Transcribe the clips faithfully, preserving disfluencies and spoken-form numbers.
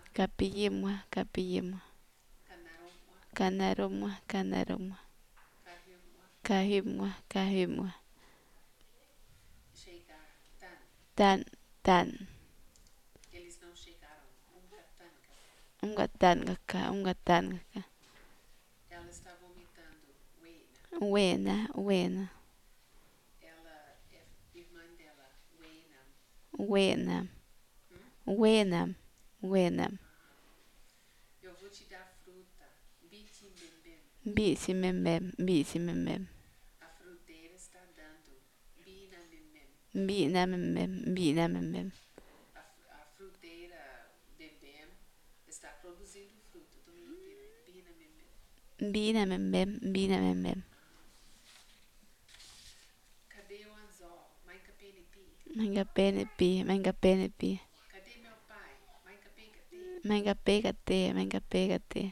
Capiyimwa, capiyimwa. Canarumwa, canarumwa. Cahimwa, cahimwa. Tan, tan. Unga tangaka, unga tangaka. Wena, wena. Wenam, wenam, wenam. Bici-memem, bici-memem. Bina-memem, bina-memem. Bina-memem, bina-memem. Manga-pene-pi, manga-pene-pi. Manga-pega-te, manga-pega-te.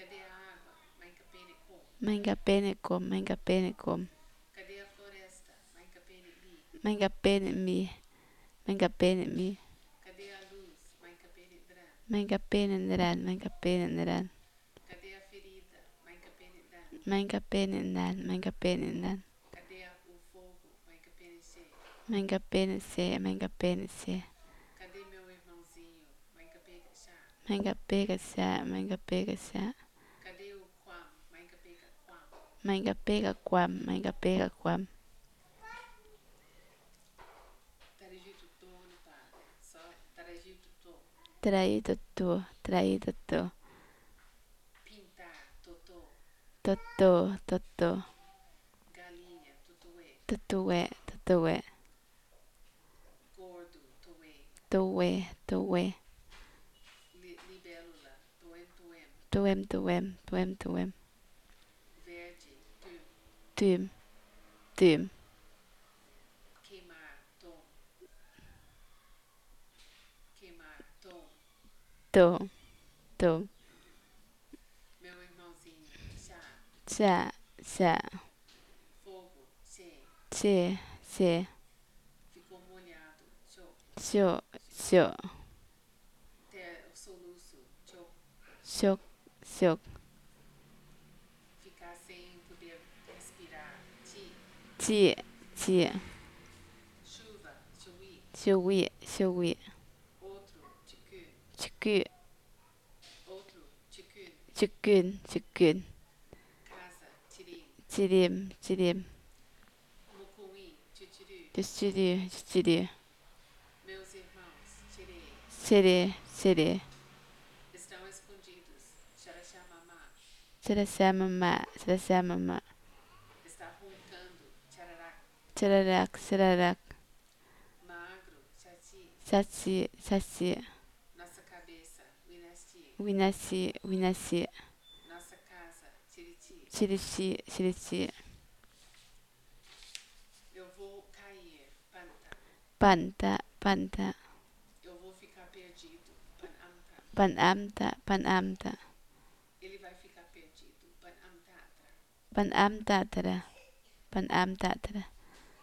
Manga-pene-com, manga-pene-com. Manga-pene-mi, manga-pene-mi. Manga-pene-nran, manga-pene-nran. Manga-pene-nan, manga-pene-nan. Manga-pene-se, manga-pene-se. Manga-pega-sa, manga-pega-sa. Manga-pega-quam, manga-pega-quam. Traído-tu, traído-tu. Totô, totô. Tutué, tutué. Tué, tué. Tuem, tuem, tuem, tuem. Tum, tum. Tom, tom. Chá, chá. Che, che. Xô, xô. Xoc, xoc. Tia, tia. Xuí, xuí. Tchucu. Tchucun, tchucun. Tirim, tirim. Tchuchuru, tchuchuru. Serê, serê. Xaraxá-mamá, xaraxá-mamá. Tchararac, tchararac. Saci, saci. Winassi, winassi. Chirichi, chirichi. Panta, panta. Panamta, panamta. Panamtatara, panamtatara.